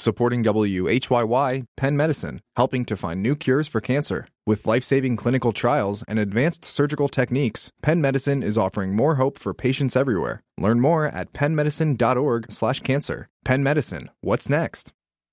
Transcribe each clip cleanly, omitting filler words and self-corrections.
Supporting WHYY, Penn Medicine, helping to find new cures for cancer. With life-saving clinical trials and advanced surgical techniques, Penn Medicine is offering more hope for patients everywhere. Learn more at pennmedicine.org/cancer. Penn Medicine, what's next?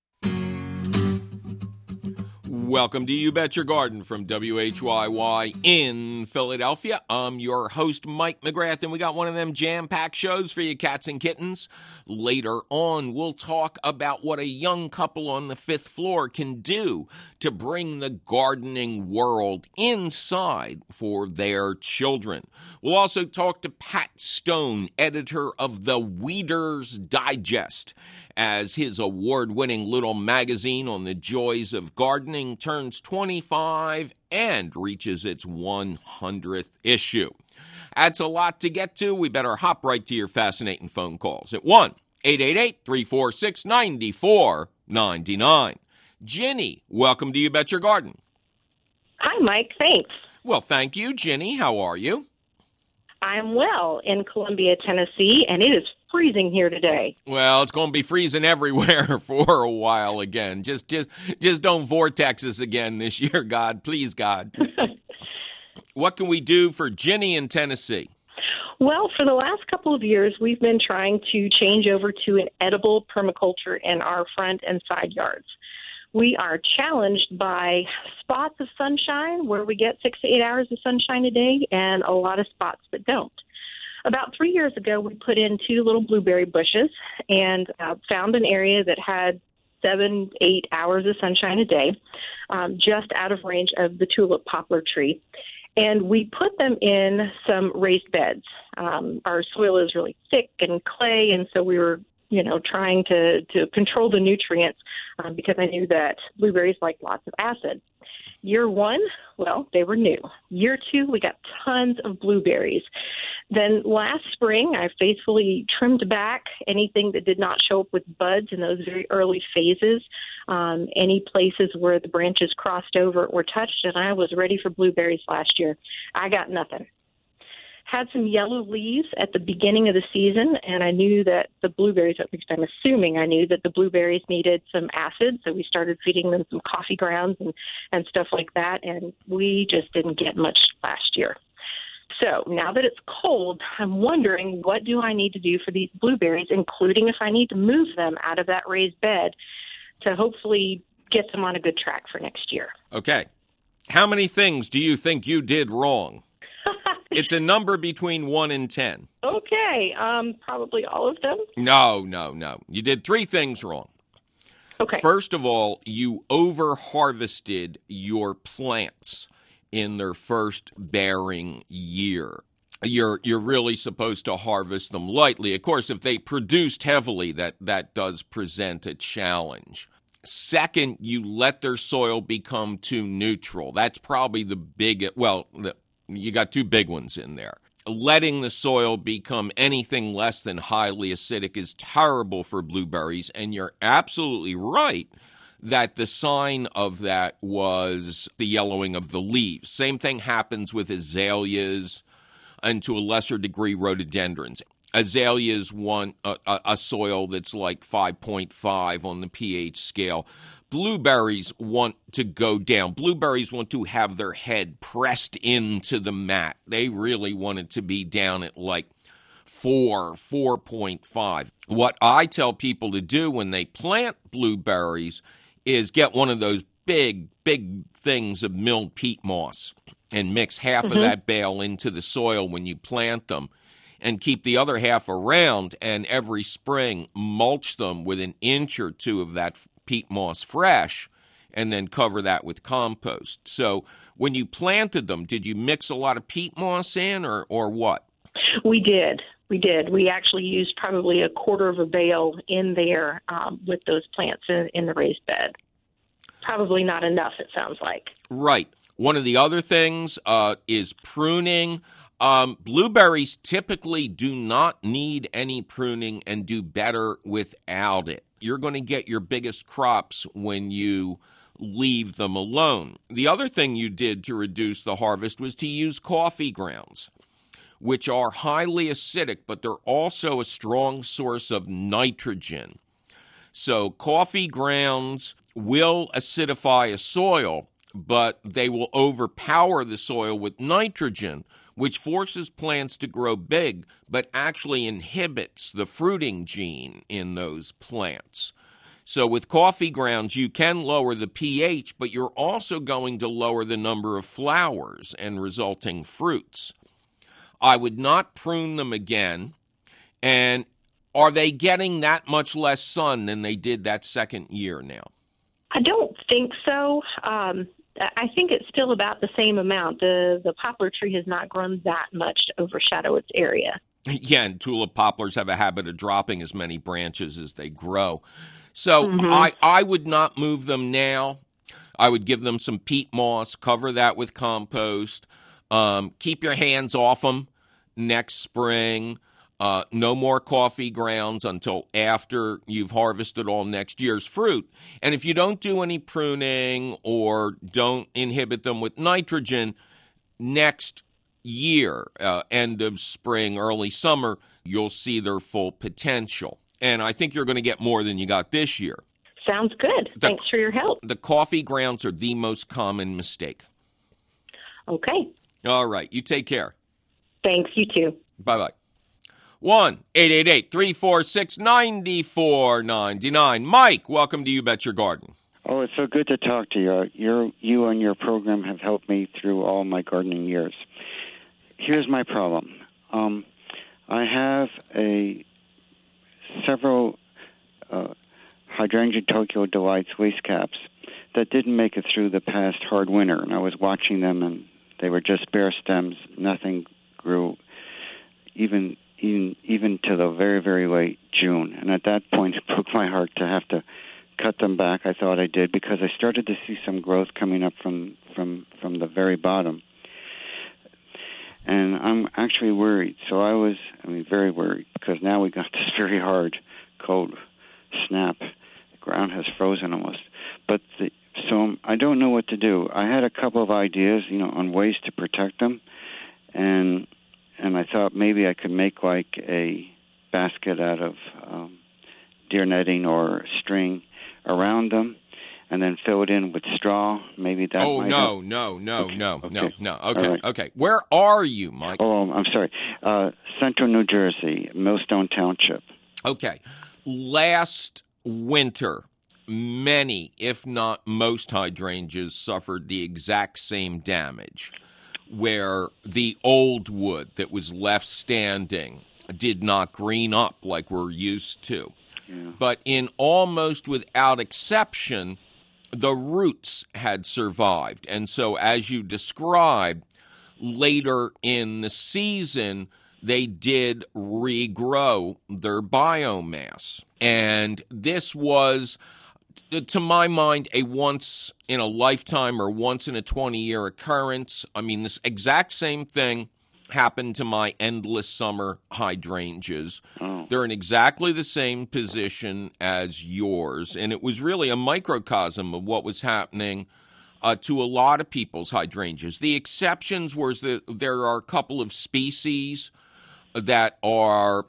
Welcome to You Bet Your Garden from WHYY in Philadelphia. I'm your host, Mike McGrath, and we got one of them jam-packed shows for you cats and kittens. Later on, we'll talk about what a young couple on the 5th floor can do to bring the gardening world inside for their children. We'll also talk to Pat Stone, editor of the Weeder's Digest, as his award-winning little magazine on the joys of gardening turns 25 and reaches its 100th issue. That's a lot to get to. We better hop right to your fascinating phone calls at 1-888-346-9499. Ginny, welcome to You Bet Your Garden. Hi, Mike. Thanks. Well, thank you, Ginny. How are you? I'm well in Columbia, Tennessee, and it is freezing here today. Well, it's going to be freezing everywhere for a while again. Just don't vortex us again this year, God. Please, God. What can we do for Ginny in Tennessee? Well, for the last couple of years, we've been trying to change over to an edible permaculture in our front and side yards. We are challenged by spots of sunshine where we get 6 to 8 hours of sunshine a day and a lot of spots that don't. About 3 years ago, we put in 2 little blueberry bushes and found an area that had 7, 8 hours of sunshine a day, just out of range of the tulip poplar tree. And we put them in some raised beds. Our soil is really thick and clay, and so we were trying to control the nutrients because I knew that blueberries like lots of acid. Year 1, well, they were new. Year 2, we got tons of blueberries. Then last spring, I faithfully trimmed back anything that did not show up with buds in those very early phases, any places where the branches crossed over or touched, and I was ready for blueberries last year. I got nothing. Had some yellow leaves at the beginning of the season, and I knew that the blueberries, at least I'm assuming I knew that the blueberries needed some acid, so we started feeding them some coffee grounds and stuff like that, and we just didn't get much last year. So now that it's cold, I'm wondering what do I need to do for these blueberries, including if I need to move them out of that raised bed to hopefully get them on a good track for next year. Okay. How many things do you think you did wrong? It's a number between 1 and 10. Okay, probably all of them. No. You did 3 things wrong. Okay. First of all, you over-harvested your plants in their first bearing year. You're really supposed to harvest them lightly. Of course, if they produced heavily, that does present a challenge. Second, you let their soil become too neutral. That's probably you got 2 big ones in there. Letting the soil become anything less than highly acidic is terrible for blueberries, and you're absolutely right that the sign of that was the yellowing of the leaves. Same thing happens with azaleas and to a lesser degree rhododendrons. Azaleas want a soil that's like 5.5 on the pH scale. Blueberries want to go down. Blueberries want to have their head pressed into the mat. They really want it to be down at like 4.5. What I tell people to do when they plant blueberries is get one of those big things of milled peat moss and mix half of that bale into the soil when you plant them and keep the other half around, and every spring mulch them with an inch or 2 of that peat moss fresh, and then cover that with compost. So when you planted them, did you mix a lot of peat moss in or what? We did. We actually used probably a quarter of a bale in there with those plants in the raised bed. Probably not enough, it sounds like. Right. One of the other things is pruning. Blueberries typically do not need any pruning and do better without it. You're going to get your biggest crops when you leave them alone. The other thing you did to reduce the harvest was to use coffee grounds, which are highly acidic, but they're also a strong source of nitrogen. So coffee grounds will acidify a soil, but they will overpower the soil with nitrogen, which forces plants to grow big, but actually inhibits the fruiting gene in those plants. So with coffee grounds, you can lower the pH, but you're also going to lower the number of flowers and resulting fruits. I would not prune them again. And are they getting that much less sun than they did that second year now? I don't think so. I think it's still about the same amount. The poplar tree has not grown that much to overshadow its area. Yeah, and tulip poplars have a habit of dropping as many branches as they grow. So I would not move them now. I would give them some peat moss, cover that with compost, keep your hands off them next spring. No more coffee grounds until after you've harvested all next year's fruit. And if you don't do any pruning or don't inhibit them with nitrogen, next year, end of spring, early summer, you'll see their full potential. And I think you're going to get more than you got this year. Sounds good. Thanks for your help. The coffee grounds are the most common mistake. Okay. All right. You take care. Thanks. You too. Bye-bye. 1-888-346-9499. Mike, welcome to You Bet Your Garden. Oh, it's so good to talk to you. You and your program have helped me through all my gardening years. Here's my problem. I have several Hydrangea Tokyo Delights waste caps that didn't make it through the past hard winter, and I was watching them, and they were just bare stems. Nothing grew, even to the very, very late June. And at that point, it broke my heart to have to cut them back. I thought I did, because I started to see some growth coming up from the very bottom. And I'm actually worried. So very worried, because now we got this very hard, cold snap. The ground has frozen almost. So I don't know what to do. I had a couple of ideas, on ways to protect them, and I thought maybe I could make like a basket out of deer netting or string around them, and then fill it in with straw. Maybe that. Oh, might no. Okay. Where are you, Mike? Oh, I'm sorry. Central New Jersey, Millstone Township. Okay. Last winter, many, if not most, hydrangeas suffered the exact same damage, where the old wood that was left standing did not green up like we're used to. Yeah. But in almost without exception, the roots had survived. And so, as you described, later in the season, they did regrow their biomass. And this was, to my mind, a once-in-a-lifetime or once-in-a-20-year occurrence. I mean, this exact same thing happened to my endless summer hydrangeas. Oh. They're in exactly the same position as yours, and it was really a microcosm of what was happening to a lot of people's hydrangeas. The exceptions was that there are a couple of species that are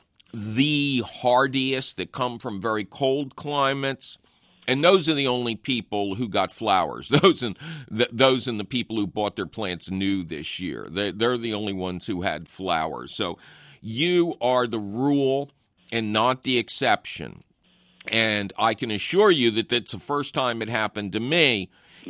the hardiest, that come from very cold climates. And those are the only people who got flowers. Those and the people who bought their plants new this year. They're the only ones who had flowers. So you are the rule and not the exception. And I can assure you that that's the first time it happened to me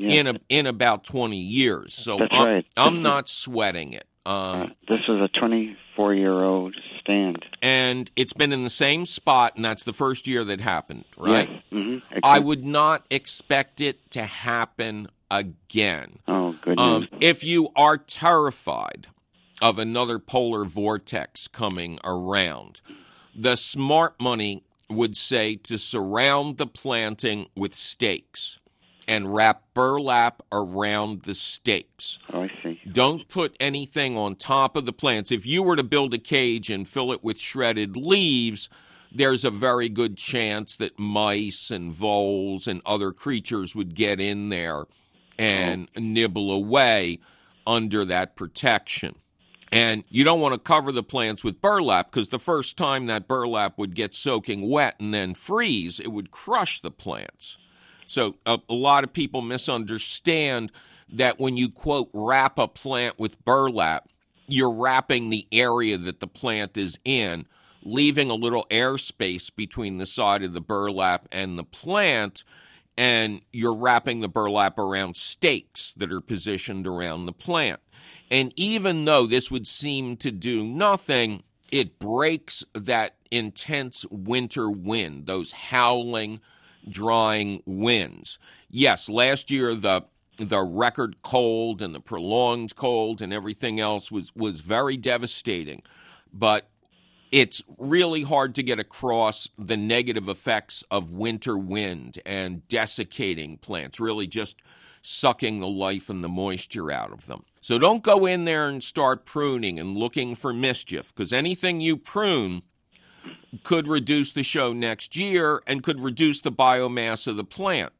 in about 20 years. So that's right. I'm not sweating it. This was a 24-year-old stand. And it's been in the same spot, and that's the first year that happened, right? Yes. Mm-hmm. I would not expect it to happen again. Oh, goodness. If you are terrified of another polar vortex coming around, the smart money would say to surround the planting with stakes and wrap burlap around the stakes. Oh, I see. Don't put anything on top of the plants. If you were to build a cage and fill it with shredded leaves, there's a very good chance that mice and voles and other creatures would get in there and nibble away under that protection. And you don't want to cover the plants with burlap because the first time that burlap would get soaking wet and then freeze, it would crush the plants. So a lot of people misunderstand that when you, quote, wrap a plant with burlap, you're wrapping the area that the plant is in, leaving a little airspace between the side of the burlap and the plant, and you're wrapping the burlap around stakes that are positioned around the plant. And even though this would seem to do nothing, it breaks that intense winter wind, those howling, drying winds. Yes, last year the record cold and the prolonged cold and everything else was very devastating. But it's really hard to get across the negative effects of winter wind and desiccating plants, really just sucking the life and the moisture out of them. So don't go in there and start pruning and looking for mischief, because anything you prune could reduce the show next year and could reduce the biomass of the plant.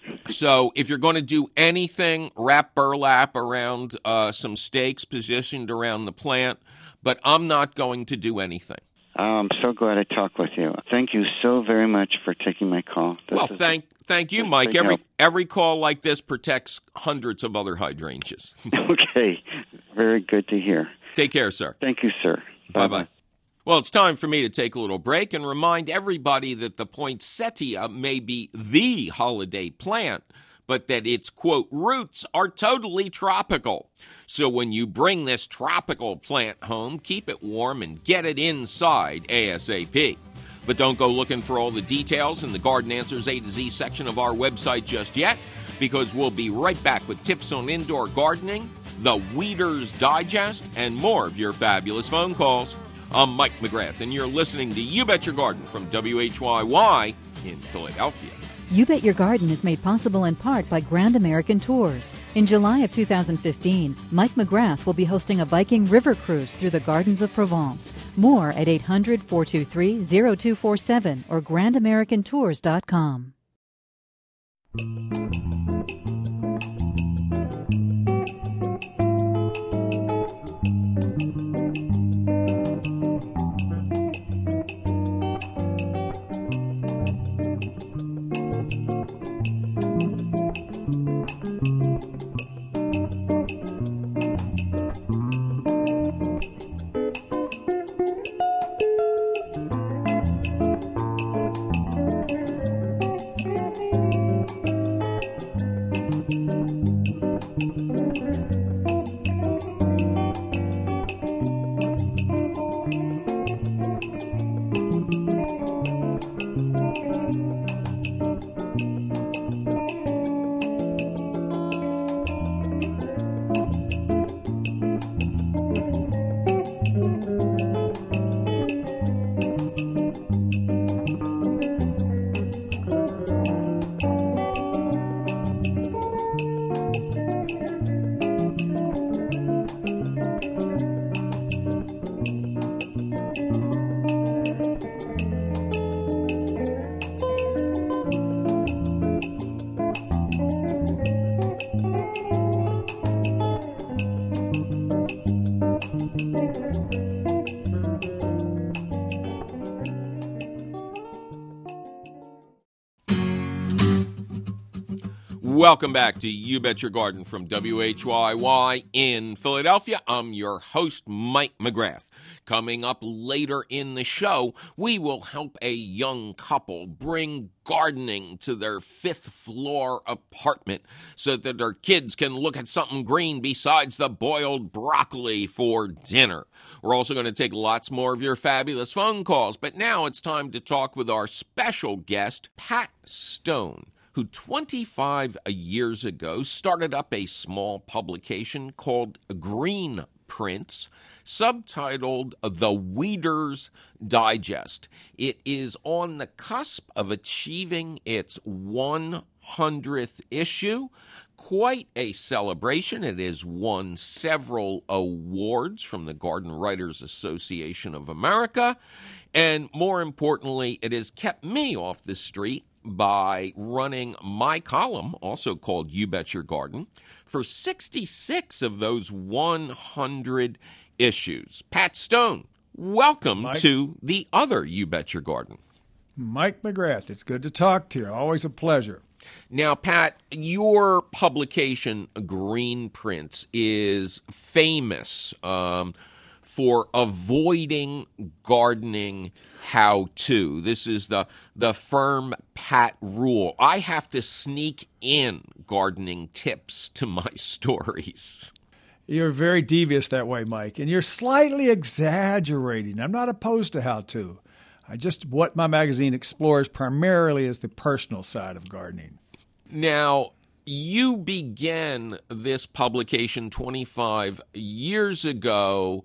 So if you're going to do anything, wrap burlap around some stakes positioned around the plant, but I'm not going to do anything. I'm so glad I talked with you. Thank you so very much for taking my call. Thank you, Mike. Every call like this protects hundreds of other hydrangeas. Okay. Very good to hear. Take care, sir. Thank you, sir. Bye-bye. Well, it's time for me to take a little break and remind everybody that the poinsettia may be the holiday plant, but that its, quote, roots are totally tropical. So when you bring this tropical plant home, keep it warm and get it inside ASAP. But don't go looking for all the details in the Garden Answers A to Z section of our website just yet, because we'll be right back with tips on indoor gardening, the Weeder's Digest, and more of your fabulous phone calls. I'm Mike McGrath, and you're listening to You Bet Your Garden from WHYY in Philadelphia. You Bet Your Garden is made possible in part by Grand American Tours. In July of 2015, Mike McGrath will be hosting a Viking river cruise through the gardens of Provence. More at 800-423-0247 or grandamericantours.com. Welcome back to You Bet Your Garden from WHYY in Philadelphia. I'm your host, Mike McGrath. Coming up later in the show, we will help a young couple bring gardening to their 5th floor apartment so that their kids can look at something green besides the boiled broccoli for dinner. We're also going to take lots more of your fabulous phone calls, but now it's time to talk with our special guest, Pat Stone, who 25 years ago started up a small publication called Green Prints, subtitled The Weeder's Digest. It is on the cusp of achieving its 100th issue. Quite a celebration. It has won several awards from the Garden Writers Association of America. And more importantly, it has kept me off the street by running my column, also called You Bet Your Garden, for 66 of those 100 issues. Pat Stone, welcome Mike. to the other You Bet Your Garden. Mike McGrath, it's good to talk to you. Always a pleasure. Now, Pat, your publication, Green Prints, is famous for avoiding gardening how-to. This is the firm Pat rule. I have to sneak in gardening tips to my stories. You're very devious that way, Mike, and you're slightly exaggerating. I'm not opposed to how-to. What my magazine explores primarily is the personal side of gardening. Now, you began this publication 25 years ago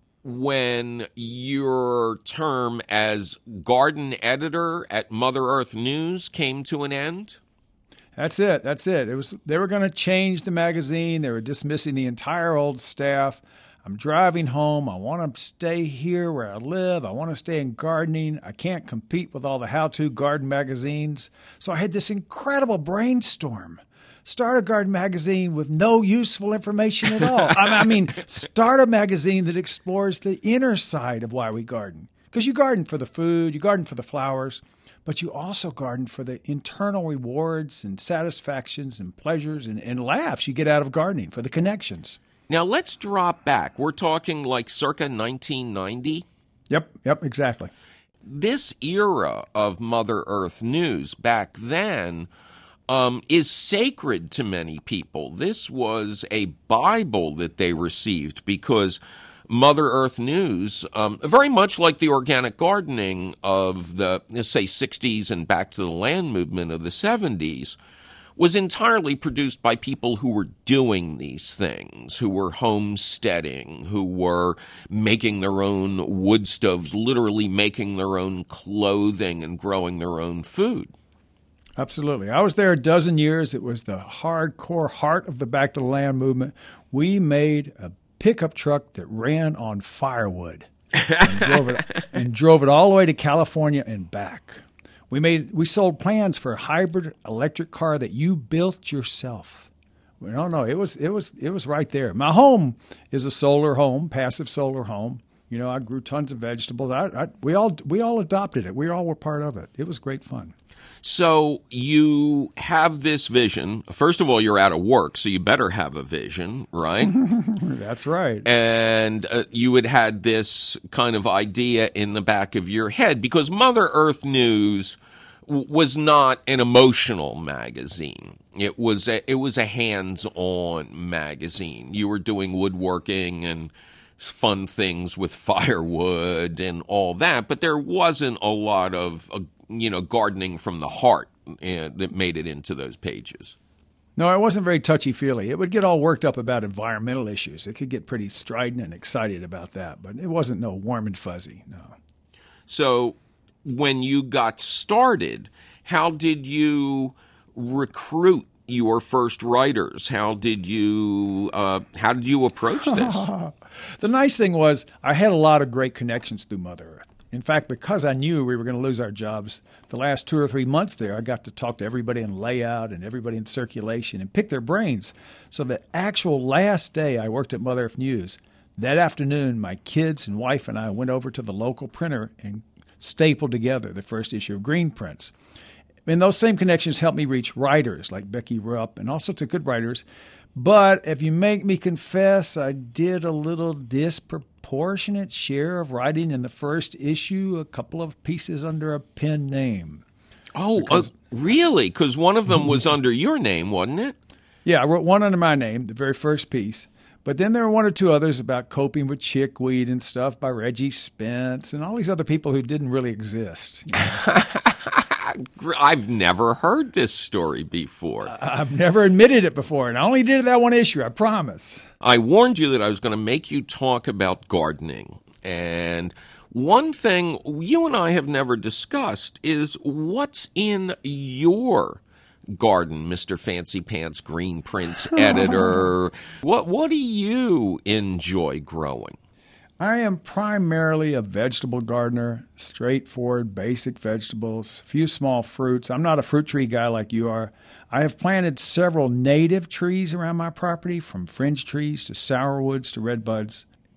when your term as garden editor at Mother Earth News came to an end? That's it. They were going to change the magazine. They were dismissing the entire old staff. I'm driving home. I want to stay here where I live. I want to stay in gardening. I can't compete with all the how-to garden magazines. So I had this incredible brainstorm. Start a garden magazine with no useful information at all. I mean, start a magazine that explores the inner side of why we garden. Because you garden for the food, you garden for the flowers, but you also garden for the internal rewards and satisfactions and pleasures and laughs you get out of gardening, for the connections. Now, let's drop back. We're talking like circa 1990? Yep, exactly. This era of Mother Earth News back then is sacred to many people. This was a Bible that they received because Mother Earth News, very much like the organic gardening of the, say, 60s and back to the land movement of the 70s, was entirely produced by people who were doing these things, who were homesteading, who were making their own wood stoves, literally making their own clothing and growing their own food. Absolutely. I was there a dozen years. It was the hardcore heart of the Back to the Land movement. We made a pickup truck that ran on firewood and drove it all the way to California and back. We sold plans for a hybrid electric car that you built yourself. No, it was right there. My home is a solar home, passive solar home. You know, I grew tons of vegetables. We all adopted it. We all were part of it. It was great fun. So you have this vision. First of all, you're out of work, so you better have a vision, right? That's right. And you had this kind of idea in the back of your head because Mother Earth News was not an emotional magazine. It was a hands-on magazine. You were doing woodworking and fun things with firewood and all that, but there wasn't a lot of gardening from the heart that made it into those pages. No, it wasn't very touchy-feely. It would get all worked up about environmental issues. It could get pretty strident and excited about that, but it wasn't no warm and fuzzy, no. So when you got started, how did you recruit your first writers? How did you approach this? The nice thing was I had a lot of great connections through Mother Earth. In fact, because I knew we were going to lose our jobs, the last 2 or 3 months there, I got to talk to everybody in layout and everybody in circulation and pick their brains. So the actual last day I worked at Mother Earth News, that afternoon, my kids and wife and I went over to the local printer and stapled together the first issue of Green Prints. And those same connections helped me reach writers like Becky Rupp and all sorts of good writers. But if you make me confess, I did a little disproportionate share of writing in the first issue, a couple of pieces under a pen name. Oh, really? Because one of them was under your name, wasn't it? Yeah, I wrote one under my name, the very first piece. But then there were 1 or 2 others about coping with chickweed and stuff by Reggie Spence and all these other people who didn't really exist. I've never heard this story before. I've never admitted it before, and I only did that one issue, I promise. I warned you that I was going to make you talk about gardening. And one thing you and I have never discussed is what's in your garden, Mr. Fancy Pants Green Prints editor. What do you enjoy growing? I am primarily a vegetable gardener, straightforward, basic vegetables, a few small fruits. I'm not a fruit tree guy like you are. I have planted several native trees around my property, from fringe trees to sourwoods to redbuds.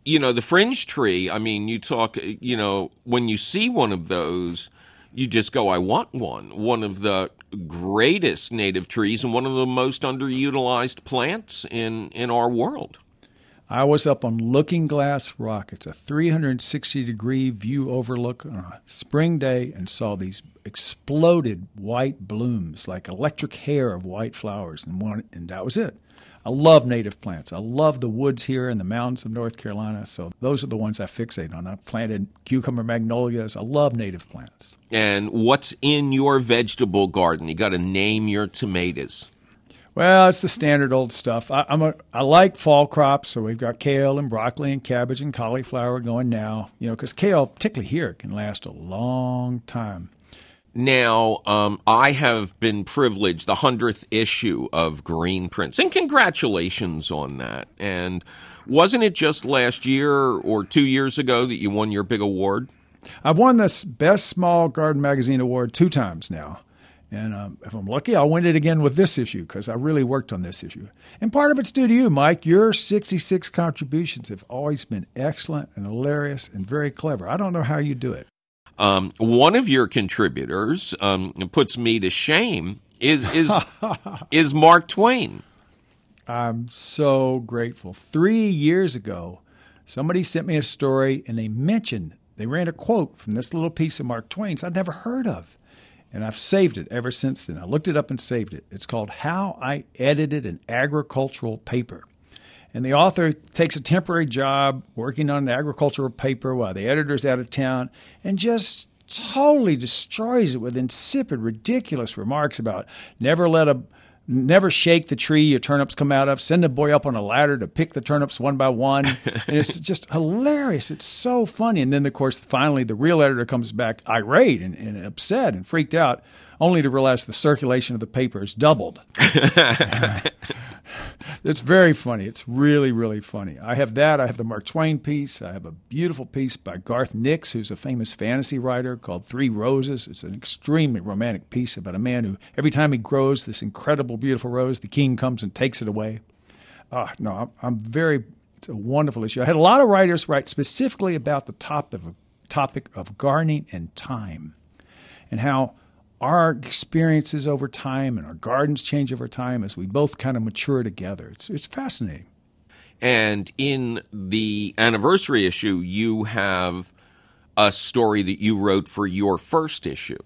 the fringe tree, I mean, you talk, when you see one of those, you just go, I want one. One of the greatest native trees and one of the most underutilized plants in our world. I was up on Looking Glass Rock. It's a 360-degree view overlook on a spring day and saw these exploded white blooms, like electric hair of white flowers, and that was it. I love native plants. I love the woods here in the mountains of North Carolina, so those are the ones I fixate on. I planted cucumber magnolias. I love native plants. And what's in your vegetable garden? You got to name your tomatoes. Well, it's the standard old stuff. I like fall crops, so we've got kale and broccoli and cabbage and cauliflower going now. Because kale, particularly here, can last a long time. Now, I have been privileged, the 100th issue of Green Prince, and congratulations on that. And wasn't it just last year or 2 years ago that you won your big award? I've won the Best Small Garden Magazine Award 2 times now. And if I'm lucky, I'll win it again with this issue because I really worked on this issue. And part of it's due to you, Mike. Your 66 contributions have always been excellent and hilarious and very clever. I don't know how you do it. One of your contributors puts me to shame is Mark Twain. I'm so grateful. 3 years ago, somebody sent me a story and they ran a quote from this little piece of Mark Twain's I'd never heard of. And I've saved it ever since then. I looked it up and saved it. It's called How I Edited an Agricultural Paper. And the author takes a temporary job working on an agricultural paper while the editor's out of town and just totally destroys it with insipid, ridiculous remarks about never shake the tree your turnips come out of, send a boy up on a ladder to pick the turnips one by one. And it's just hilarious. It's so funny. And then, of course, finally the real editor comes back irate and upset and freaked out, only to realize the circulation of the paper is doubled. It's very funny. It's really, really funny. I have that. I have the Mark Twain piece. I have a beautiful piece by Garth Nix, who's a famous fantasy writer, called Three Roses. It's an extremely romantic piece about a man who, every time he grows this incredible, beautiful rose, the king comes and takes it away. It's a wonderful issue. I had a lot of writers write specifically about the topic of gardening and time and how our experiences over time and our gardens change over time as we both kind of mature together. It's fascinating. And in the anniversary issue, you have a story that you wrote for your first issue.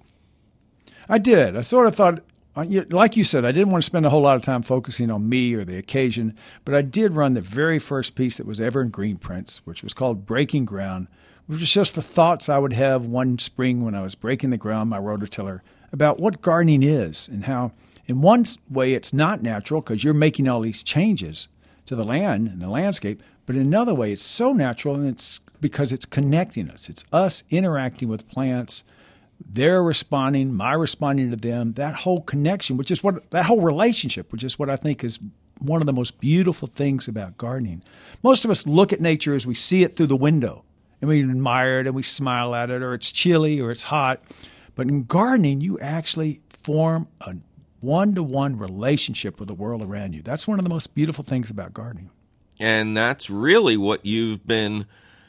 I did. I sort of thought, like you said, I didn't want to spend a whole lot of time focusing on me or the occasion, but I did run the very first piece that was ever in Green Prince, which was called Breaking Ground, which was just the thoughts I would have one spring when I was breaking the ground, my rototiller, about what gardening is and how, in one way, it's not natural because you're making all these changes to the land and the landscape, but in another way, it's so natural, and it's because it's connecting us. It's us interacting with plants, they're responding, my responding to them, that whole connection, that whole relationship, which is what I think is one of the most beautiful things about gardening. Most of us look at nature as we see it through the window, and we admire it and we smile at it, or it's chilly or it's hot. But in gardening, you actually form a one-to-one relationship with the world around you. That's one of the most beautiful things about gardening. And that's really what you've been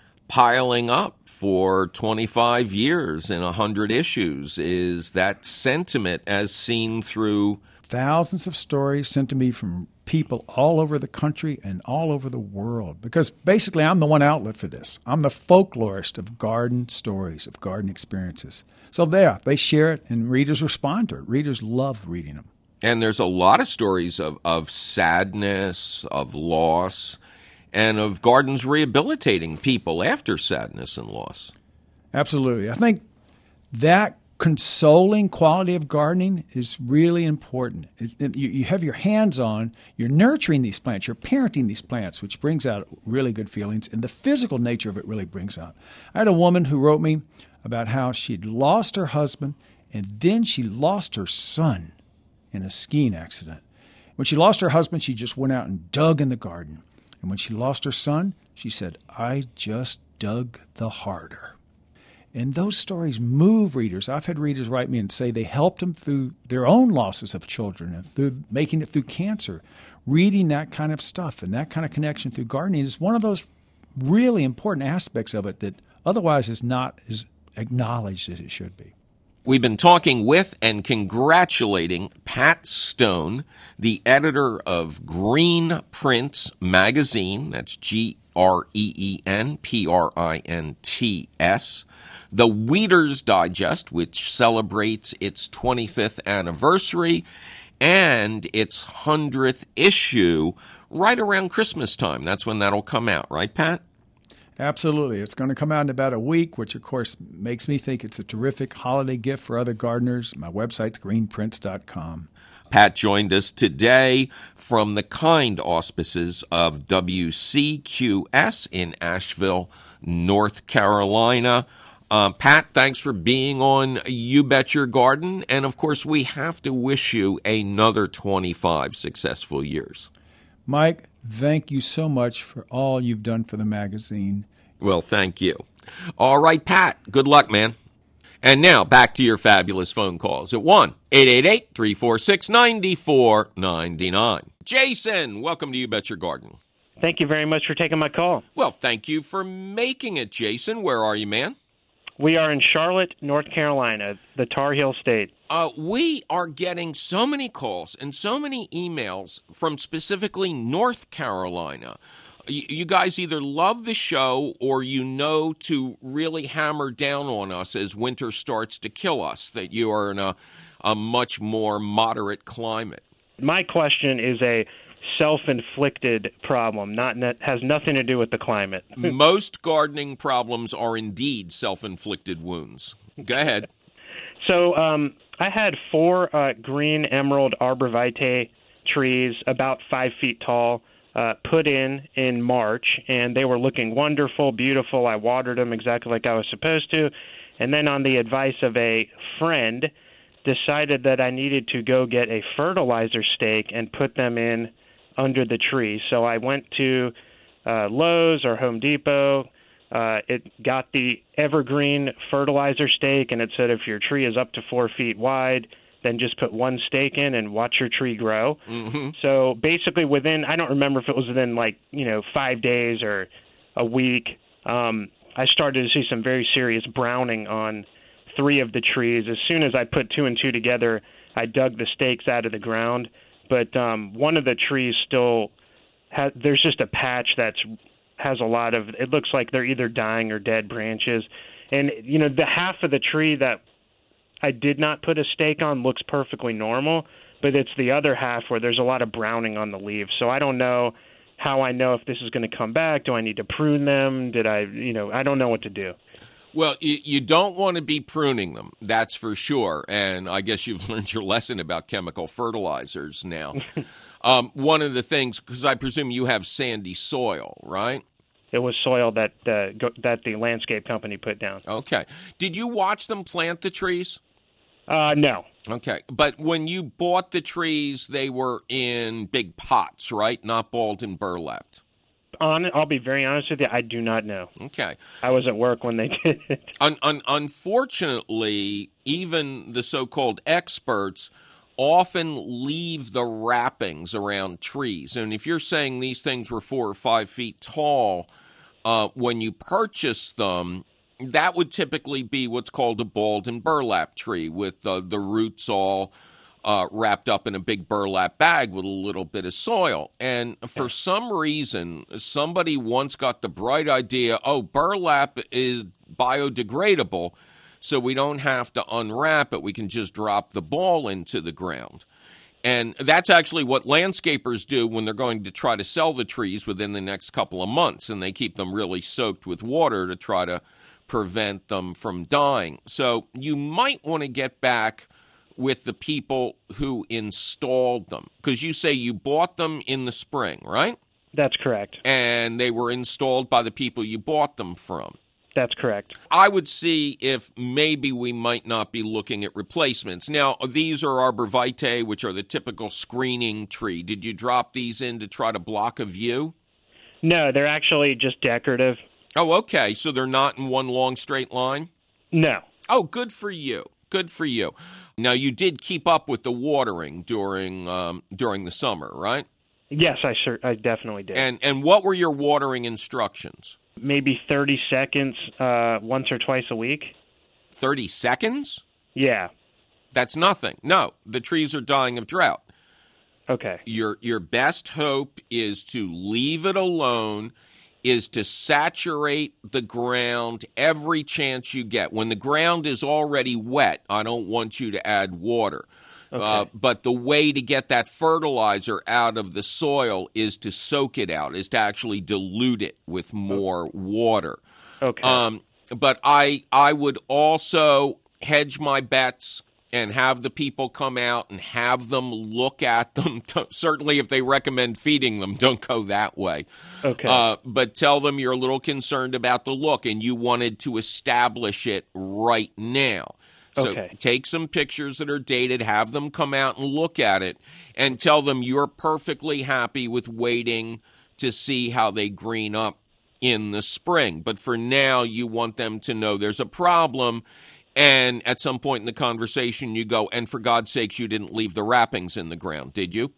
piling up for 25 years and 100 issues, is that sentiment as seen through thousands of stories sent to me from people all over the country and all over the world. Because basically, I'm the one outlet for this. I'm the folklorist of garden stories, of garden experiences. So they share it, and readers respond to it. Readers love reading them. And there's a lot of stories of sadness, of loss, and of gardens rehabilitating people after sadness and loss. Absolutely. I think that consoling quality of gardening is really important. You have your hands on, you're nurturing these plants, you're parenting these plants, which brings out really good feelings, and the physical nature of it really brings out. I had a woman who wrote me about how she'd lost her husband, and then she lost her son in a skiing accident. When she lost her husband, she just went out and dug in the garden. And when she lost her son, she said, I just dug the harder. And those stories move readers. I've had readers write me and say they helped them through their own losses of children and through making it through cancer. Reading that kind of stuff and that kind of connection through gardening is one of those really important aspects of it that otherwise is not as acknowledged as it should be. We've been talking with and congratulating Pat Stone, the editor of Green Prints magazine. That's GREENPRINTS. The Weeder's Digest, which celebrates its 25th anniversary and its 100th issue right around Christmas time. That's when that'll come out, right, Pat? Absolutely. It's going to come out in about a week, which, of course, makes me think it's a terrific holiday gift for other gardeners. My website's greenprints.com. Pat joined us today from the kind auspices of WCQS in Asheville, North Carolina. Pat, thanks for being on You Bet Your Garden. And, of course, we have to wish you another 25 successful years. Mike, thank you so much for all you've done for the magazine. Well, thank you. All right, Pat, good luck, man. And now, back to your fabulous phone calls at 1-888-346-9499. Jason, welcome to You Bet Your Garden. Thank you very much for taking my call. Well, thank you for making it, Jason. Where are you, man? We are in Charlotte, North Carolina, the Tar Heel State. We are getting so many calls and so many emails from specifically North Carolina. You guys either love the show or you know to really hammer down on us as winter starts to kill us, that you are in a much more moderate climate. My question is a self-inflicted problem, has nothing to do with the climate. Most gardening problems are indeed self-inflicted wounds. Go ahead. So I had 4 green emerald arborvitae trees about 5 feet tall put in March, and they were looking wonderful, beautiful. I watered them exactly like I was supposed to. And then on the advice of a friend, decided that I needed to go get a fertilizer stake and put them in under the tree. So I went to Lowe's or Home Depot. It got the evergreen fertilizer stake, and it said if your tree is up to 4 feet wide, then just put 1 stake in and watch your tree grow. Mm-hmm. So basically within, I don't remember if it was within 5 days or a week, I started to see some very serious browning on 3 of the trees. As soon as I put 2 and 2 together, I dug the stakes out of the ground. But one of the trees still there's just a patch has a lot of, it looks like they're either dying or dead branches. And, the half of the tree that I did not put a stake on looks perfectly normal, but it's the other half where there's a lot of browning on the leaves. So I don't know how I know if this is going to come back. Do I need to prune them? I don't know what to do. Well, you don't want to be pruning them, that's for sure. And I guess you've learned your lesson about chemical fertilizers now. One of the things, because I presume you have sandy soil, right? It was soil that the landscape company put down. Okay. Did you watch them plant the trees? No. Okay. But when you bought the trees, they were in big pots, right? Not balled and burlapped. I'll be very honest with you, I do not know. Okay. I was at work when they did it. Unfortunately, even the so-called experts often leave the wrappings around trees. And if you're saying these things were 4 or 5 feet tall, when you purchase them, that would typically be what's called a balled and burlap tree with the roots all wrapped up in a big burlap bag with a little bit of soil. And for some reason, somebody once got the bright idea, burlap is biodegradable, so we don't have to unwrap it. We can just drop the ball into the ground. And that's actually what landscapers do when they're going to try to sell the trees within the next couple of months, and they keep them really soaked with water to try to prevent them from dying. So you might want to get back with the people who installed them, because you say you bought them in the spring, right? That's correct. And they were installed by the people you bought them from. That's correct. I would see if maybe we might not be looking at replacements. Now, these are arborvitae, which are the typical screening tree. Did you drop these in to try to block a view? No, they're actually just decorative. Oh, okay. So they're not in one long straight line? No. Oh, good for you. Good for you. Now, you did keep up with the watering during the summer, right? Yes, I definitely did. And what were your watering instructions? maybe 30 seconds once or twice a week. 30 seconds? Yeah. That's nothing. No, the trees are dying of drought. Okay. Your best hope is to leave it alone, is to saturate the ground every chance you get. When the ground is already wet, I don't want you to add water. Okay. But the way to get that fertilizer out of the soil is to soak it out, is to actually dilute it with more water. Okay. But I would also hedge my bets and have the people come out and have them look at them. Certainly if they recommend feeding them, don't go that way. Okay. But tell them you're a little concerned about the look and you wanted to establish it right now. So Okay. take some pictures that are dated, have them come out and look at it, and tell them you're perfectly happy with waiting to see how they green up in the spring. But for now, you want them to know there's a problem, and at some point in the conversation you go, and for God's sakes, you didn't leave the wrappings in the ground, did you?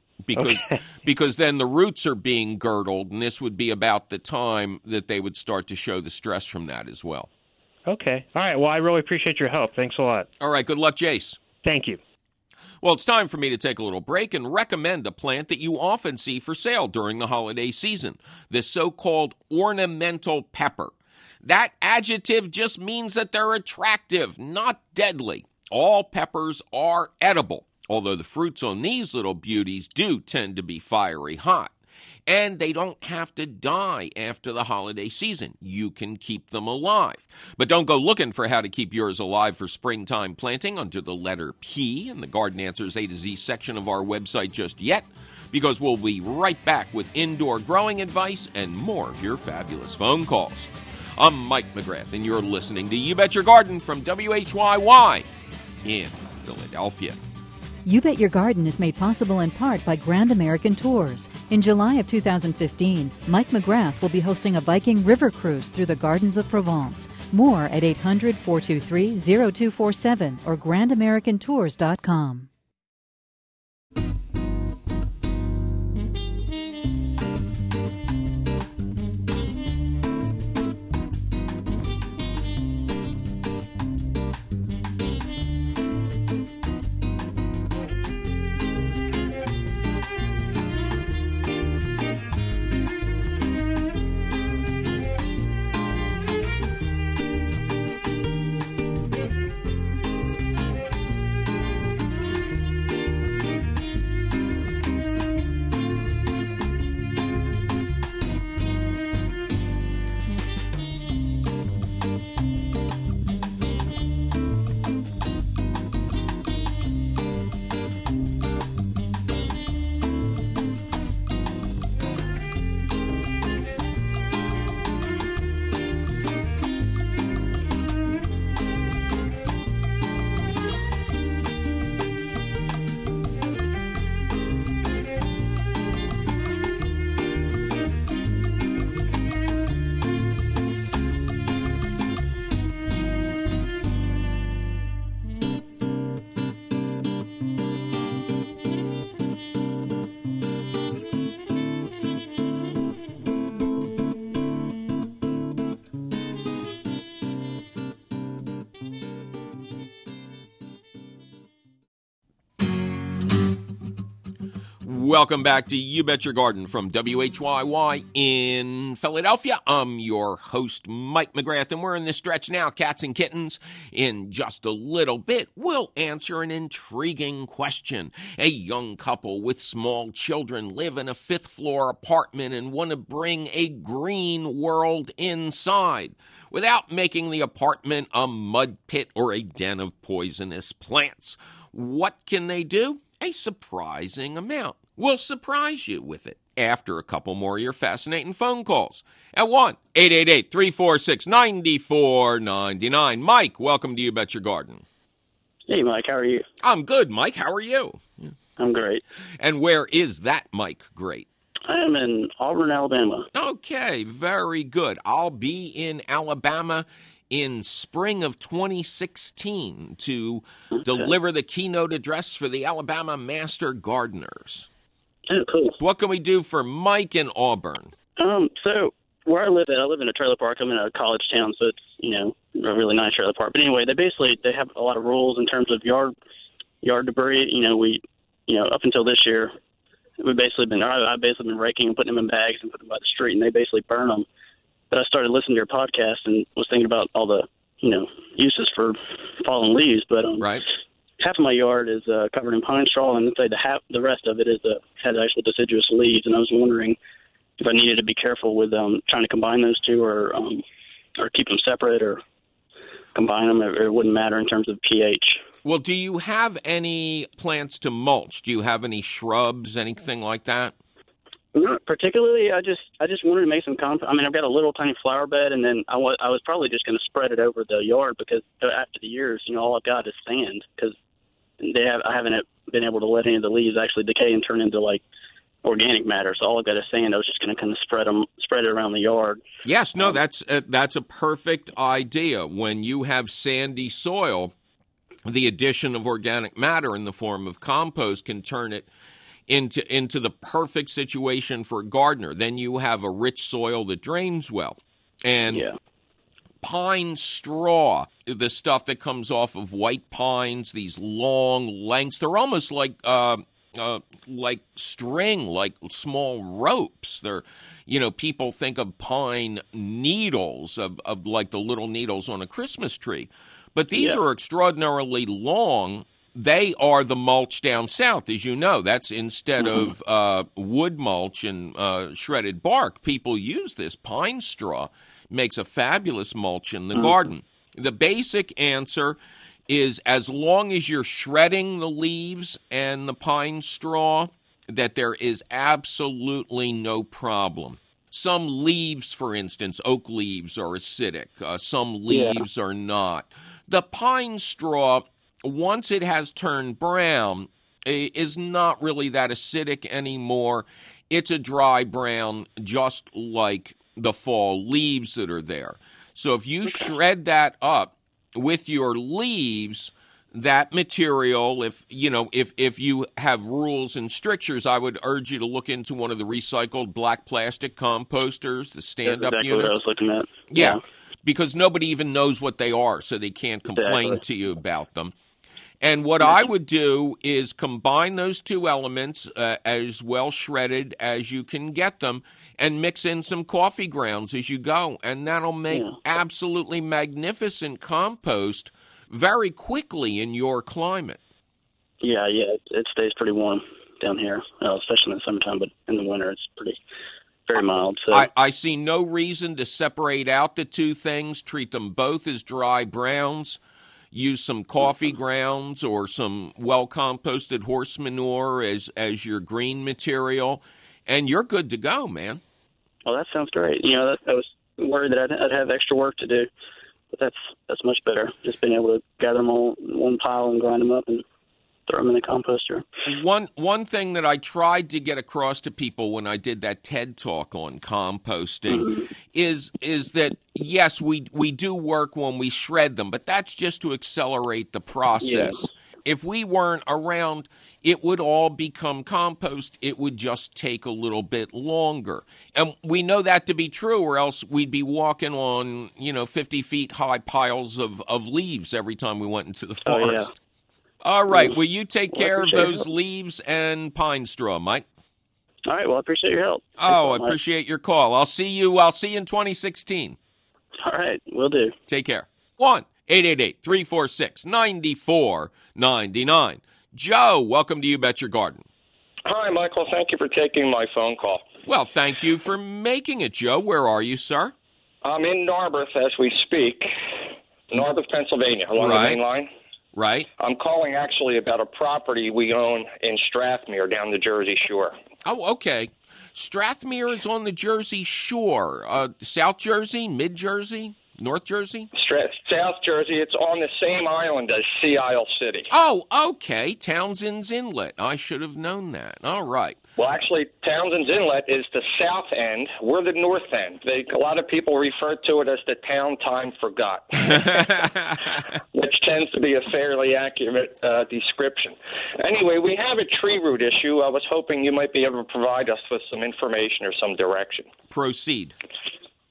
Because then the roots are being girdled, and this would be about the time that they would start to show the stress from that as well. Okay. All right. Well, I really appreciate your help. Thanks a lot. All right. Good luck, Jace. Thank you. Well, it's time for me to take a little break and recommend a plant that you often see for sale during the holiday season, the so-called ornamental pepper. That adjective just means that they're attractive, not deadly. All peppers are edible, although the fruits on these little beauties do tend to be fiery hot. And they don't have to die after the holiday season. You can keep them alive. But don't go looking for how to keep yours alive for springtime planting under the letter P in the Garden Answers A to Z section of our website just yet, because we'll be right back with indoor growing advice and more of your fabulous phone calls. I'm Mike McGrath, and you're listening to You Bet Your Garden from WHYY in Philadelphia. You Bet Your Garden is made possible in part by Grand American Tours. In July of 2015, Mike McGrath will be hosting a Viking river cruise through the gardens of Provence. More at 800-423-0247 or grandamericantours.com. Welcome back to You Bet Your Garden from WHYY in Philadelphia. I'm your host, Mike McGrath, and we're in this stretch now, Cats and Kittens. In just a little bit, we'll answer an intriguing question. A young couple with small children live in a fifth-floor apartment and want to bring a green world inside without making the apartment a mud pit or a den of poisonous plants. What can they do? A surprising amount. We'll surprise you with it after a couple more of your fascinating phone calls at 1-888-346-9499. Mike, welcome to You Bet Your Garden. Hey, Mike, how are you? I'm good, Mike. How are you? I'm great. And where is that Mike great? I'm in Auburn, Alabama. Okay, very good. I'll be in Alabama in spring of 2016 to deliver the keynote address for the Alabama Master Gardeners. Oh, cool. What can we do for Mike in Auburn? So where I live in a trailer park. I'm in a college town, so it's, a really nice trailer park. But anyway, they have a lot of rules in terms of yard debris. Up until this year, I've basically been raking and putting them in bags and putting them by the street, and they basically burn them. But I started listening to your podcast and was thinking about all the, uses for fallen leaves. But right. Half of my yard is covered in pine straw, and I'd say the rest of it has actual deciduous leaves. And I was wondering if I needed to be careful with trying to combine those two, or keep them separate, or combine them. Or it wouldn't matter in terms of pH. Well, do you have any plants to mulch? Do you have any shrubs, anything like that? Not particularly. I just wanted to make some compost. I mean, I've got a little tiny flower bed, and then I was probably just going to spread it over the yard, because after the years, all I've got is sand, because I haven't been able to let any of the leaves actually decay and turn into like organic matter. So all I've got is sand. I was just going to kind of spread it around the yard. Yes, no, that's a perfect idea. When you have sandy soil, the addition of organic matter in the form of compost can turn it into the perfect situation for a gardener. Then you have a rich soil that drains well. And pine straw, the stuff that comes off of white pines, these long lengths, they're almost like string, like small ropes. They're, people think of pine needles, of like the little needles on a Christmas tree. But these are extraordinarily long. They are the mulch down south, as you know. That's instead of wood mulch and shredded bark, people use this pine straw. Makes a fabulous mulch in the garden. The basic answer is, as long as you're shredding the leaves and the pine straw, that there is absolutely no problem. Some leaves, for instance, oak leaves are acidic. Some leaves are not. The pine straw, once it has turned brown, is not really that acidic anymore. It's a dry brown, just like the fall leaves that are there. So if you shred that up with your leaves, that material, if you have rules and strictures, I would urge you to look into one of the recycled black plastic composters, the stand-up That's exactly units. what I was looking at. Yeah, because nobody even knows what they are, so they can't complain to you about them. And what I would do is combine those two elements as well shredded as you can get them, and mix in some coffee grounds as you go. And that'll make absolutely magnificent compost very quickly in your climate. Yeah, it stays pretty warm down here, especially in the summertime, but in the winter it's very mild. So I see no reason to separate out the two things. Treat them both as dry browns. Use some coffee grounds or some well-composted horse manure as your green material, and you're good to go, man. Well, that sounds great. I was worried that I'd have extra work to do, but that's much better. Just being able to gather them all in one pile and grind them up and throw them in the composter. One thing that I tried to get across to people when I did that TED Talk on composting is that, yes, we do work when we shred them, but that's just to accelerate the process. Yeah. If we weren't around, it would all become compost. It would just take a little bit longer. And we know that to be true, or else we'd be walking on, 50 feet high piles of leaves every time we went into the forest. Oh, yeah. All right. Will you take care of those leaves and pine straw, Mike? All right. Well, I appreciate your help. I appreciate your call. I'll see you in 2016. All right. Will do. Take care. 1-888-346-9499. Joe, welcome to You Bet Your Garden. Hi, Michael. Thank you for taking my phone call. Well, thank you for making it, Joe. Where are you, sir? I'm in Narberth as we speak. Narberth, Pennsylvania, along the main line. Right. I'm calling actually about a property we own in Strathmere down the Jersey Shore. Oh, okay. Strathmere is on the Jersey Shore. South Jersey, Mid Jersey, North Jersey? South Jersey. It's on the same island as Sea Isle City. Oh, okay. Townsend's Inlet. I should have known that. All right. Well, actually, Townsend's Inlet is the south end. We're the north end. A lot of people refer to it as the town time forgot, which tends to be a fairly accurate description. Anyway, we have a tree root issue. I was hoping you might be able to provide us with some information or some direction. Proceed.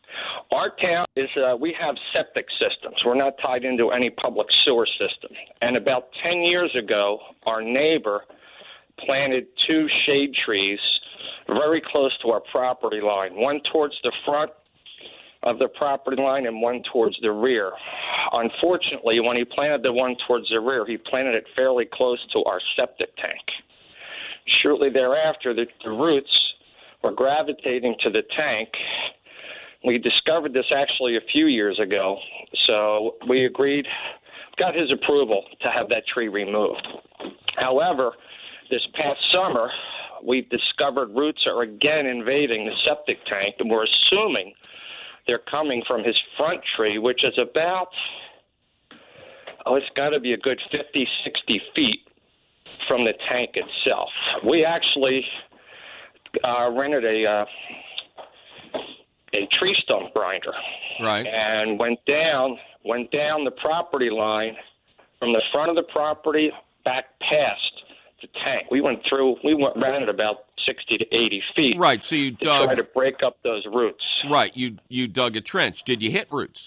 Our town is, we have septic systems. We're not tied into any public sewer system. And about 10 years ago, our neighbor planted 2 shade trees very close to our property line, one towards the front of the property line and one towards the rear. Unfortunately, when he planted the one towards the rear, he planted it fairly close to our septic tank. Shortly thereafter, the roots were gravitating to the tank. We discovered this actually a few years ago, so we agreed, got his approval to have that tree removed. However, this past summer, we discovered roots are again invading the septic tank, and we're assuming they're coming from his front tree, which is about, it's got to be a good 50, 60 feet from the tank itself. We actually rented a tree stump grinder, right, and went down the property line from the front of the property back past the tank. We ran it about 60 to 80 feet. Right, so you dug, try to break up those roots. Right, you dug a trench. Did you hit roots?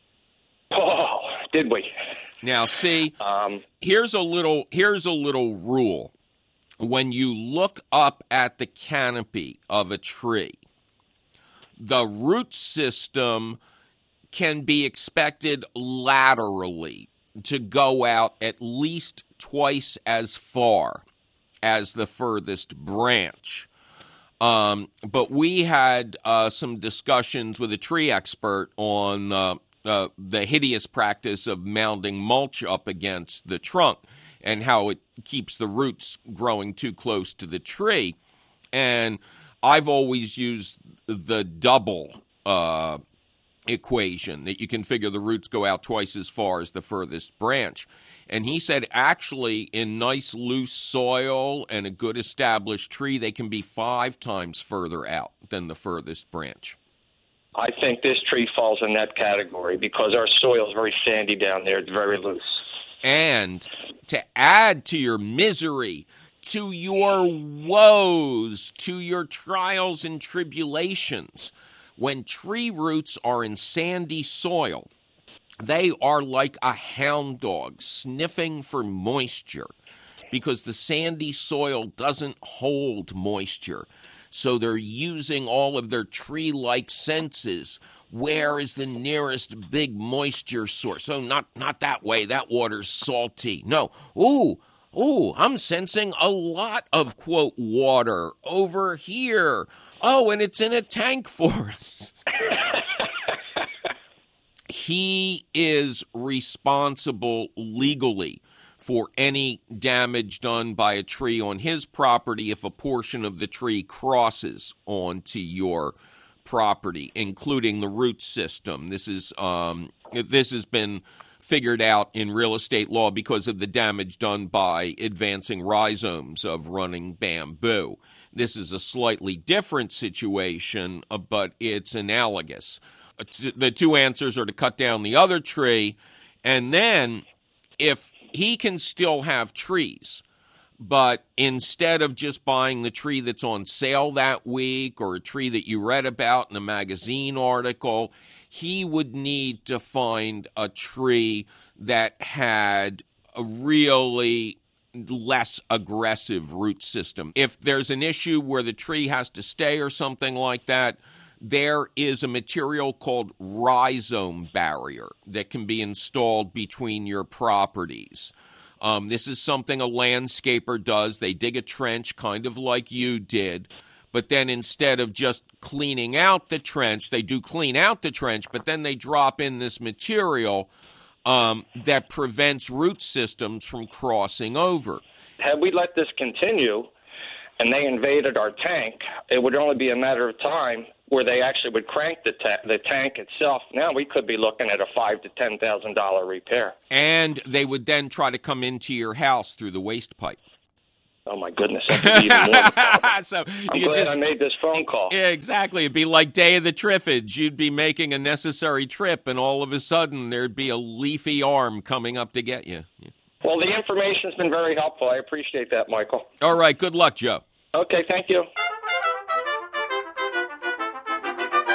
Oh, did we? Now, see, here's a little rule. When you look up at the canopy of a tree, the root system can be expected laterally to go out at least twice as far as the furthest branch. But we had some discussions with a tree expert on the hideous practice of mounding mulch up against the trunk and how it keeps the roots growing too close to the tree. And I've always used the double equation, that you can figure the roots go out twice as far as the furthest branch. And he said actually in nice loose soil and a good established tree, they can be 5 times further out than the furthest branch. I think this tree falls in that category because our soil is very sandy down there. It's very loose. And to add to your misery, to your woes, to your trials and tribulations, when tree roots are in sandy soil, they are like a hound dog sniffing for moisture because the sandy soil doesn't hold moisture. So they're using all of their tree-like senses. Where is the nearest big moisture source? Oh, not that way. That water's salty. No. Ooh, I'm sensing a lot of, quote, water over here. Oh, and it's in a tank for us. He is responsible legally for any damage done by a tree on his property if a portion of the tree crosses onto your property, including the root system. This has been figured out in real estate law because of the damage done by advancing rhizomes of running bamboo. This is a slightly different situation, but it's analogous. The 2 answers are to cut down the other tree, and then if he can still have trees, but instead of just buying the tree that's on sale that week or a tree that you read about in a magazine article, he would need to find a tree that had a really less aggressive root system. If there's an issue where the tree has to stay or something like that, there is a material called rhizome barrier that can be installed between your properties. This is something a landscaper does. They dig a trench kind of like you did, but then instead of just cleaning out the trench, they do clean out the trench, but then they drop in this material that prevents root systems from crossing over. Had we let this continue and they invaded our tank, it would only be a matter of time where they actually would crank the tank itself. Now we could be looking at a $5,000 to $10,000 repair. And they would then try to come into your house through the waste pipe. Oh, my goodness. That could be even more. So I'm glad I made this phone call. Yeah, exactly. It'd be like Day of the Triffids. You'd be making a necessary trip, and all of a sudden there'd be a leafy arm coming up to get you. Yeah. Well, the information's been very helpful. I appreciate that, Michael. All right. Good luck, Joe. Okay. Thank you.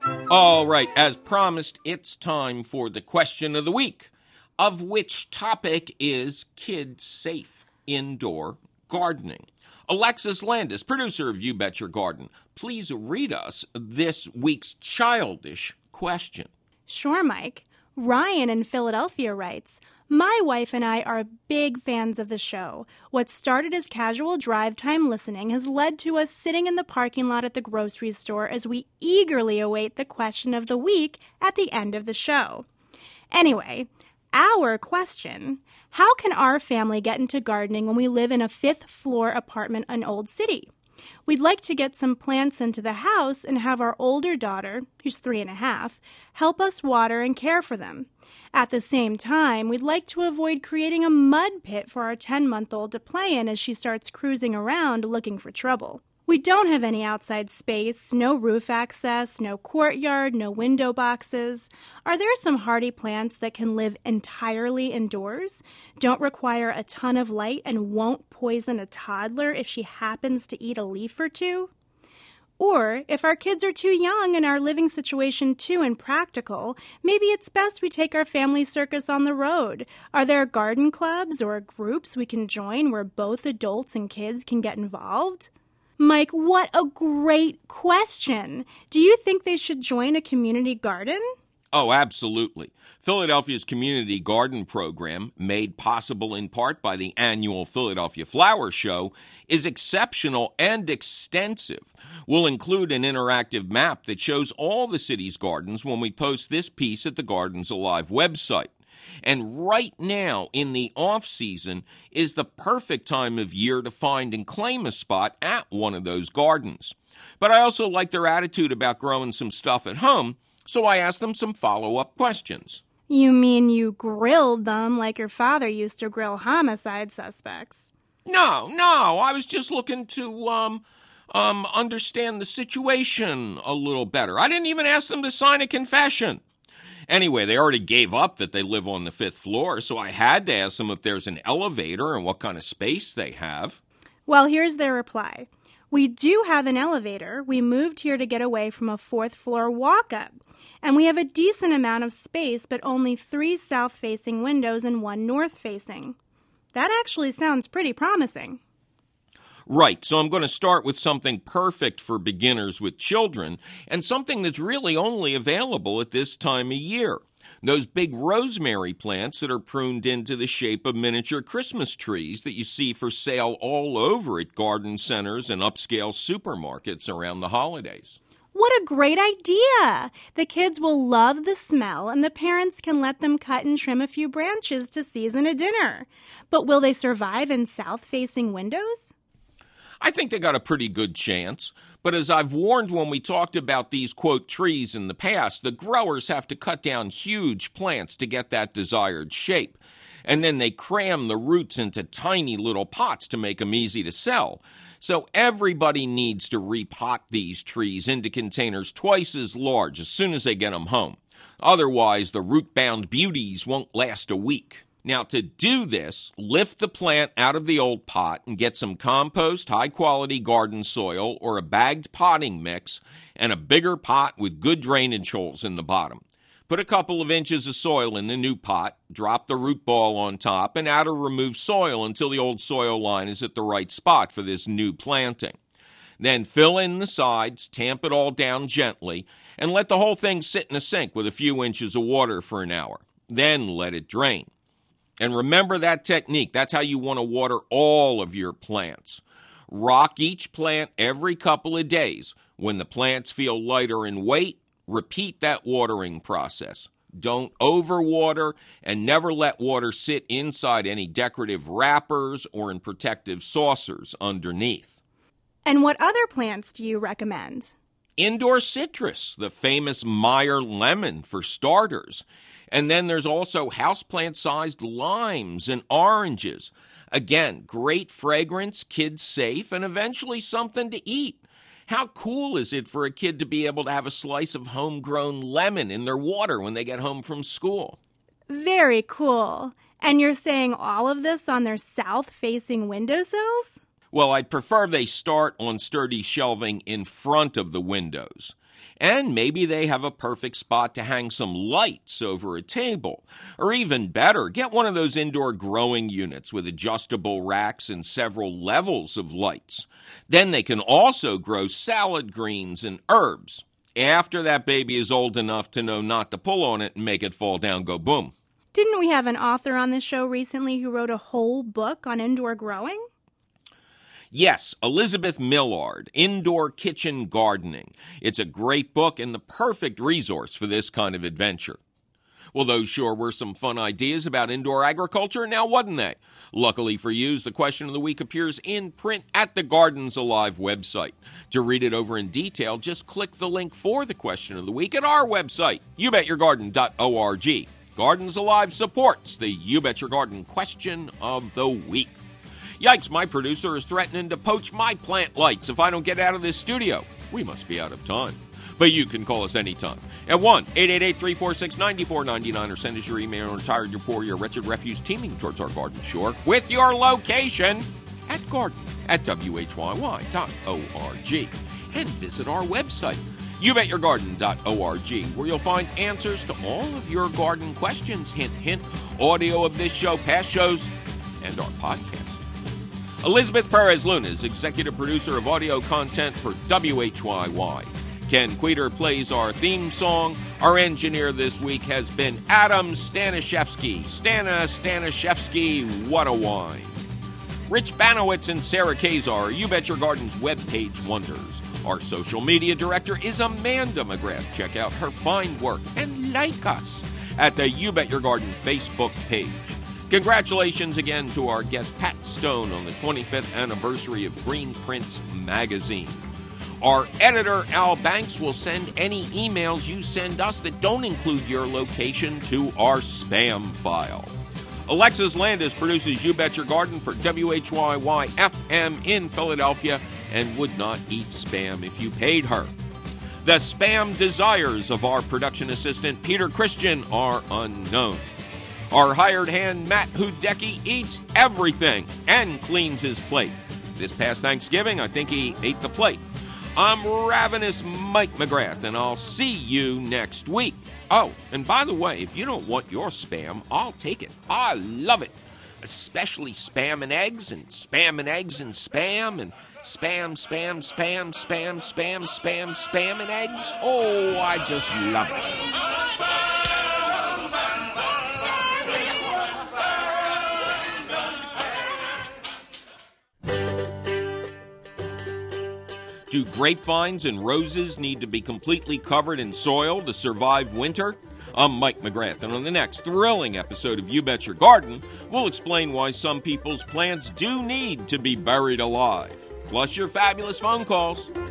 All right, as promised, it's time for the question of the week, of which topic is kid-safe indoor gardening. Alexis Landis, producer of You Bet Your Garden, please read us this week's childish question. Sure, Mike. Ryan in Philadelphia writes, my wife and I are big fans of the show. What started as casual drive time listening has led to us sitting in the parking lot at the grocery store as we eagerly await the question of the week at the end of the show. Anyway, our question: how can our family get into gardening when we live in a 5th-floor apartment in Old City? We'd like to get some plants into the house and have our older daughter, who's 3.5, help us water and care for them. At the same time, we'd like to avoid creating a mud pit for our 10-month-old to play in as she starts cruising around looking for trouble. We don't have any outside space, no roof access, no courtyard, no window boxes. Are there some hardy plants that can live entirely indoors, don't require a ton of light, and won't poison a toddler if she happens to eat a leaf or two? Or, if our kids are too young and our living situation too impractical, maybe it's best we take our family circus on the road. Are there garden clubs or groups we can join where both adults and kids can get involved? Mike, what a great question. Do you think they should join a community garden? Oh, absolutely. Philadelphia's community garden program, made possible in part by the annual Philadelphia Flower Show, is exceptional and extensive. We'll include an interactive map that shows all the city's gardens when we post this piece at the Gardens Alive website. And right now, in the off-season, is the perfect time of year to find and claim a spot at one of those gardens. But I also like their attitude about growing some stuff at home, so I asked them some follow-up questions. You mean you grilled them like your father used to grill homicide suspects? No, I was just looking to understand the situation a little better. I didn't even ask them to sign a confession. Anyway, they already gave up that they live on the 5th floor, so I had to ask them if there's an elevator and what kind of space they have. Well, here's their reply. We do have an elevator. We moved here to get away from a 4th-floor walk-up. And we have a decent amount of space, but only 3 south-facing windows and 1 north-facing. That actually sounds pretty promising. Right, so I'm going to start with something perfect for beginners with children and something that's really only available at this time of year. Those big rosemary plants that are pruned into the shape of miniature Christmas trees that you see for sale all over at garden centers and upscale supermarkets around the holidays. What a great idea! The kids will love the smell, and the parents can let them cut and trim a few branches to season a dinner. But will they survive in south-facing windows? I think they got a pretty good chance, but as I've warned when we talked about these, quote, trees in the past, the growers have to cut down huge plants to get that desired shape. And then they cram the roots into tiny little pots to make them easy to sell. So everybody needs to repot these trees into containers twice as large as soon as they get them home. Otherwise, the root-bound beauties won't last a week. Now, to do this, lift the plant out of the old pot and get some compost, high-quality garden soil, or a bagged potting mix, and a bigger pot with good drainage holes in the bottom. Put a couple of inches of soil in the new pot, drop the root ball on top, and add or remove soil until the old soil line is at the right spot for this new planting. Then fill in the sides, tamp it all down gently, and let the whole thing sit in a sink with a few inches of water for an hour. Then let it drain. And remember that technique. That's how you want to water all of your plants. Rock each plant every couple of days. When the plants feel lighter in weight, repeat that watering process. Don't overwater, and never let water sit inside any decorative wrappers or in protective saucers underneath. And what other plants do you recommend? Indoor citrus, the famous Meyer lemon for starters. And then there's also houseplant-sized limes and oranges. Again, great fragrance, kid-safe, and eventually something to eat. How cool is it for a kid to be able to have a slice of homegrown lemon in their water when they get home from school? Very cool. And you're saying all of this on their south-facing windowsills? Well, I'd prefer they start on sturdy shelving in front of the windows. And maybe they have a perfect spot to hang some lights over a table. Or even better, get one of those indoor growing units with adjustable racks and several levels of lights. Then they can also grow salad greens and herbs. After that baby is old enough to know not to pull on it and make it fall down, go boom. Didn't we have an author on the show recently who wrote a whole book on indoor growing? Yes, Elizabeth Millard, Indoor Kitchen Gardening. It's a great book and the perfect resource for this kind of adventure. Well, those sure were some fun ideas about indoor agriculture, now wasn't they? Luckily for you, the question of the week appears in print at the Gardens Alive website. To read it over in detail, just click the link for the question of the week at our website, youbetyourgarden.org. Gardens Alive supports the You Bet Your Garden question of the week. Yikes, my producer is threatening to poach my plant lights if I don't get out of this studio. We must be out of time. But you can call us anytime at 1-888-346-9499 or send us your email. We're tired, you're poor, you're wretched refuse teeming towards our garden shore with your location at garden@whyy.org. And visit our website, youbetyourgarden.org, where you'll find answers to all of your garden questions. Hint, hint, audio of this show, past shows, and our podcast. Elizabeth Perez-Luna is executive producer of audio content for WHYY. Ken Queter plays our theme song. Our engineer this week has been Adam Stanishevsky. Stanishevsky, what a wine. Rich Banowitz and Sarah Kazar, You Bet Your Garden's webpage wonders. Our social media director is Amanda McGrath. Check out her fine work and like us at the You Bet Your Garden Facebook page. Congratulations again to our guest Pat Stone on the 25th anniversary of Green Prints magazine. Our editor, Al Banks, will send any emails you send us that don't include your location to our spam file. Alexis Landis produces You Bet Your Garden for WHYY-FM in Philadelphia and would not eat spam if you paid her. The spam desires of our production assistant, Peter Christian, are unknown. Our hired hand, Matt Hudecki, eats everything and cleans his plate. This past Thanksgiving, I think he ate the plate. I'm Ravenous Mike McGrath, and I'll see you next week. Oh, and by the way, if you don't want your spam, I'll take it. I love it. Especially spam and eggs and spam and eggs and spam and spam and eggs. Oh, I just love it. Do grapevines and roses need to be completely covered in soil to survive winter? I'm Mike McGrath, and on the next thrilling episode of You Bet Your Garden, we'll explain why some people's plants do need to be buried alive. Plus your fabulous phone calls.